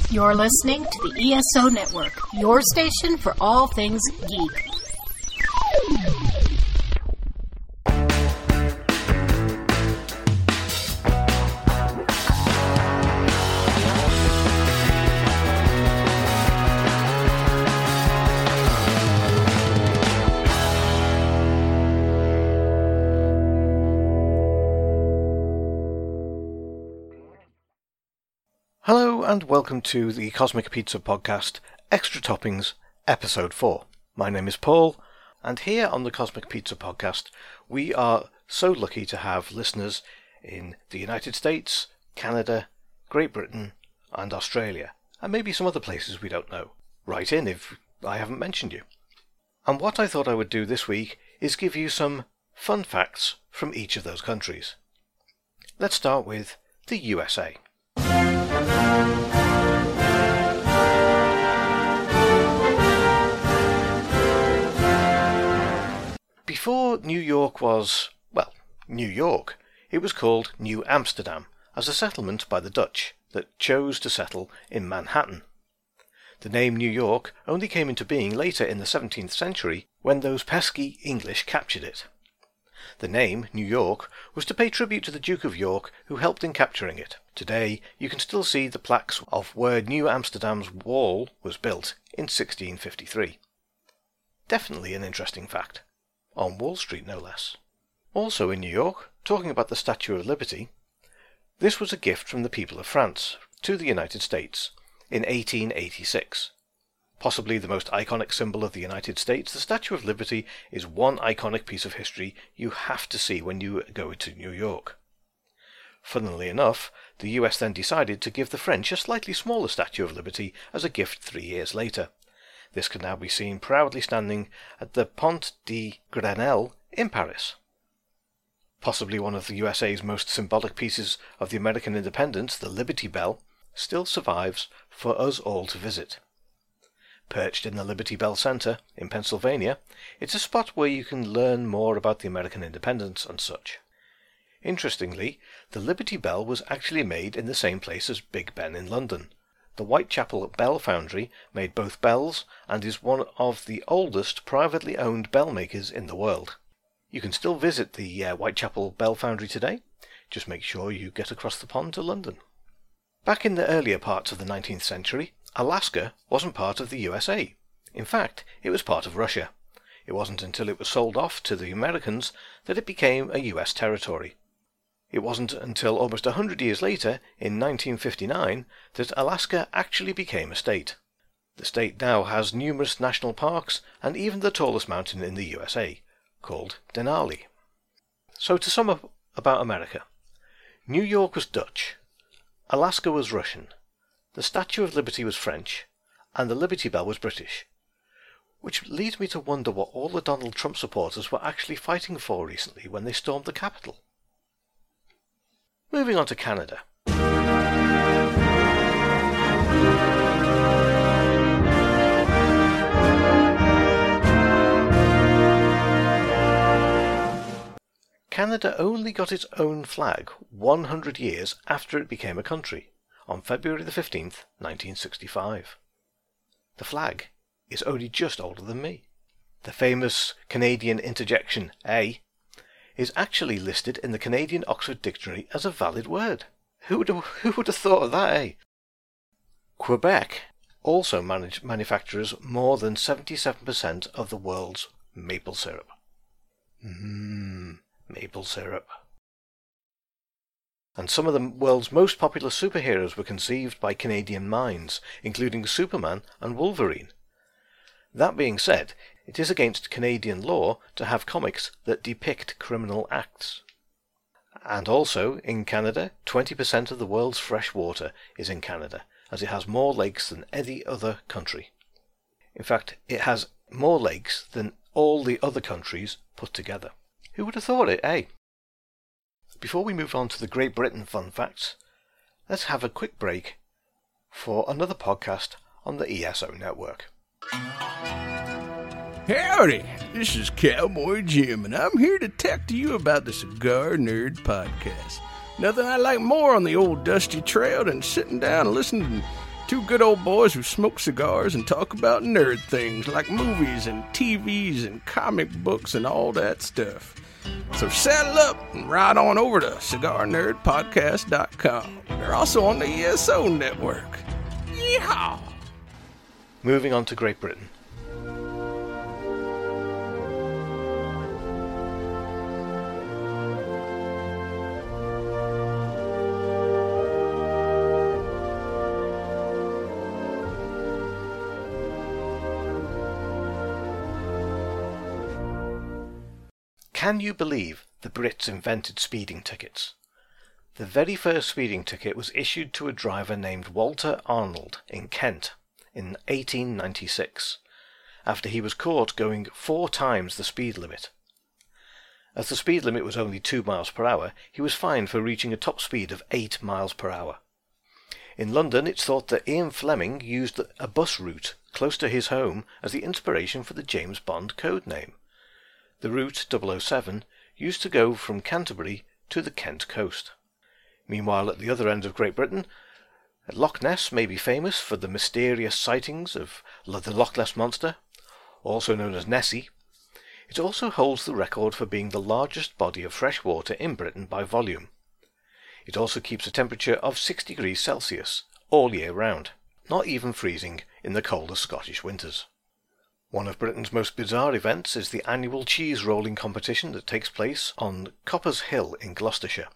You're listening to the ESO Network, your station for all things geek. Hello and welcome to the Cosmic Pizza Podcast, Extra Toppings, Episode 4. My name is Paul, and here on the Cosmic Pizza Podcast, we are so lucky to have listeners in the United States, Canada, Great Britain, and Australia, and maybe some other places we don't know. Write in if I haven't mentioned you. And what I thought I would do this week is give you some fun facts from each of those countries. Let's start with the USA. Before New York was, well, New York, it was called New Amsterdam as a settlement by the Dutch that chose to settle in Manhattan. The name New York only came into being later in the 17th century when those pesky English captured it. The name, New York, was to pay tribute to the Duke of York who helped in capturing it. Today, you can still see the plaques of where New Amsterdam's wall was built in 1653. Definitely an interesting fact. On Wall Street, no less. Also in New York, talking about the Statue of Liberty, this was a gift from the people of France to the United States in 1886. Possibly the most iconic symbol of the United States, the Statue of Liberty is one iconic piece of history you have to see when you go to New York. Funnily enough, the US then decided to give the French a slightly smaller Statue of Liberty as a gift 3 years later. This can now be seen proudly standing at the Pont de Grenelle in Paris. Possibly one of the USA's most symbolic pieces of the American independence, the Liberty Bell, still survives for us all to visit. Perched in the Liberty Bell Center in Pennsylvania, it's a spot where you can learn more about the American independence and such. Interestingly, the Liberty Bell was actually made in the same place as Big Ben in London. The Whitechapel Bell Foundry made both bells and is one of the oldest privately owned bell makers in the world. You can still visit the Whitechapel Bell Foundry today. Just make sure you get across the pond to London. Back in the earlier parts of the 19th century, Alaska wasn't part of the USA. In fact, it was part of Russia. It wasn't until it was sold off to the Americans that it became a US territory. It wasn't until almost 100 years later, in 1959, that Alaska actually became a state. The state now has numerous national parks and even the tallest mountain in the USA, called Denali. So to sum up about America, New York was Dutch, Alaska was Russian, the Statue of Liberty was French, and the Liberty Bell was British. Which leads me to wonder what all the Donald Trump supporters were actually fighting for recently when they stormed the Capitol. Moving on to Canada. Canada only got its own flag 100 years after it became a country, on February the 15th, 1965. The flag is only just older than me. The famous Canadian interjection A is actually listed in the Canadian Oxford Dictionary as a valid word. Who would have thought of that, eh? Quebec also manufactures more than 77% of the world's maple syrup. Maple syrup. And some of the world's most popular superheroes were conceived by Canadian minds, including Superman and Wolverine. That being said, it is against Canadian law to have comics that depict criminal acts. And also, in Canada, 20% of the world's fresh water is in Canada, as it has more lakes than any other country. In fact, it has more lakes than all the other countries put together. Who would have thought it, eh? Before we move on to the Great Britain fun facts, let's have a quick break for another podcast on the ESO Network. Howdy, this is Cowboy Jim, and I'm here to talk to you about the Cigar Nerd Podcast. Nothing I like more on the old dusty trail than sitting down and listening Two good old boys who smoke cigars and talk about nerd things like movies and TVs and comic books and all that stuff. So saddle up and ride on over to CigarNerdPodcast.com. They're also on the ESO network. Yeehaw! Moving on to Great Britain. Can you believe the Brits invented speeding tickets? The very first speeding ticket was issued to a driver named Walter Arnold in Kent in 1896, after he was caught going 4 times the speed limit. As the speed limit was only 2 miles per hour, he was fined for reaching a top speed of 8 miles per hour. In London, it's thought that Ian Fleming used a bus route close to his home as the inspiration for the James Bond code name. The route 007 used to go from Canterbury to the Kent coast. Meanwhile, at the other end of Great Britain, Loch Ness may be famous for the mysterious sightings of the Loch Ness Monster, also known as Nessie. It also holds the record for being the largest body of fresh water in Britain by volume. It also keeps a temperature of 6 degrees Celsius all year round, not even freezing in the colder Scottish winters. One of Britain's most bizarre events is the annual cheese rolling competition that takes place on Copper's Hill in Gloucestershire.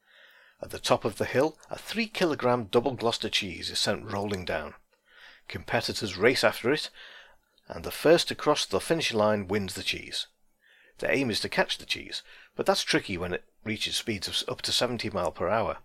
At the top of the hill, a 3-kilogram double Gloucester cheese is sent rolling down. Competitors race after it, and the first to cross the finish line wins the cheese. The aim is to catch the cheese, but that's tricky when it reaches speeds of up to 70 miles per hour.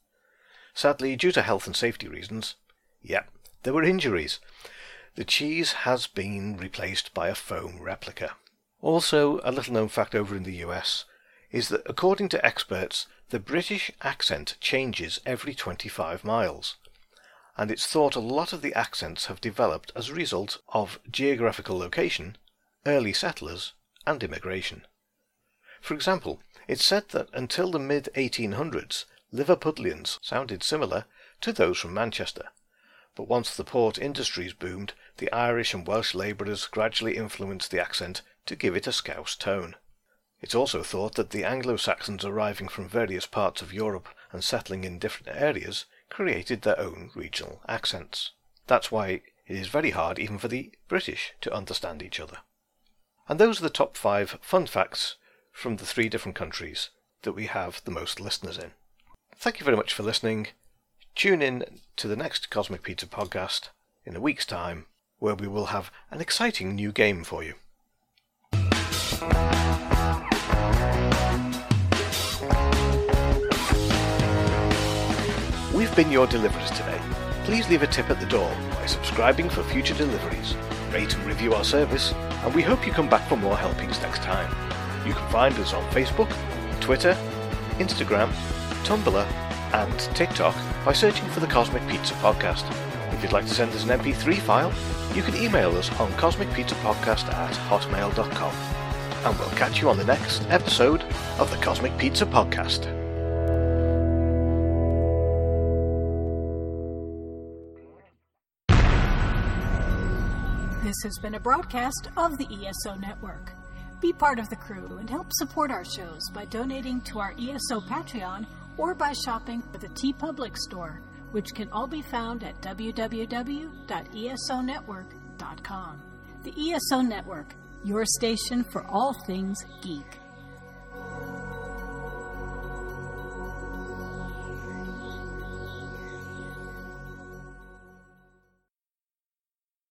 Sadly, due to health and safety reasons, there were injuries. The cheese has been replaced by a foam replica. Also, a little-known fact over in the US is that, according to experts, the British accent changes every 25 miles, and it's thought a lot of the accents have developed as a result of geographical location, early settlers, and immigration. For example, it's said that until the mid-1800s, Liverpudlians sounded similar to those from Manchester. But once the port industries boomed, the Irish and Welsh labourers gradually influenced the accent to give it a Scouse tone. It's also thought that the Anglo-Saxons arriving from various parts of Europe and settling in different areas created their own regional accents. That's why it is very hard even for the British to understand each other. And those are the top 5 fun facts from the 3 different countries that we have the most listeners in. Thank you very much for listening. Tune in to the next Cosmic Pizza podcast in a week's time, where we will have an exciting new game for you. We've been your deliverers today. Please leave a tip at the door by subscribing for future deliveries. Rate and review our service, and we hope you come back for more helpings next time. You can find us on Facebook, Twitter, Instagram, Tumblr, and TikTok by searching for the Cosmic Pizza Podcast. If you'd like to send us an MP3 file, you can email us on cosmicpizzapodcast@hotmail.com. And we'll catch you on the next episode of the Cosmic Pizza Podcast. This has been a broadcast of the ESO Network. Be part of the crew and help support our shows by donating to our ESO Patreon or by shopping at the TeePublic store, which can all be found at www.esonetwork.com. The ESO Network, your station for all things geek.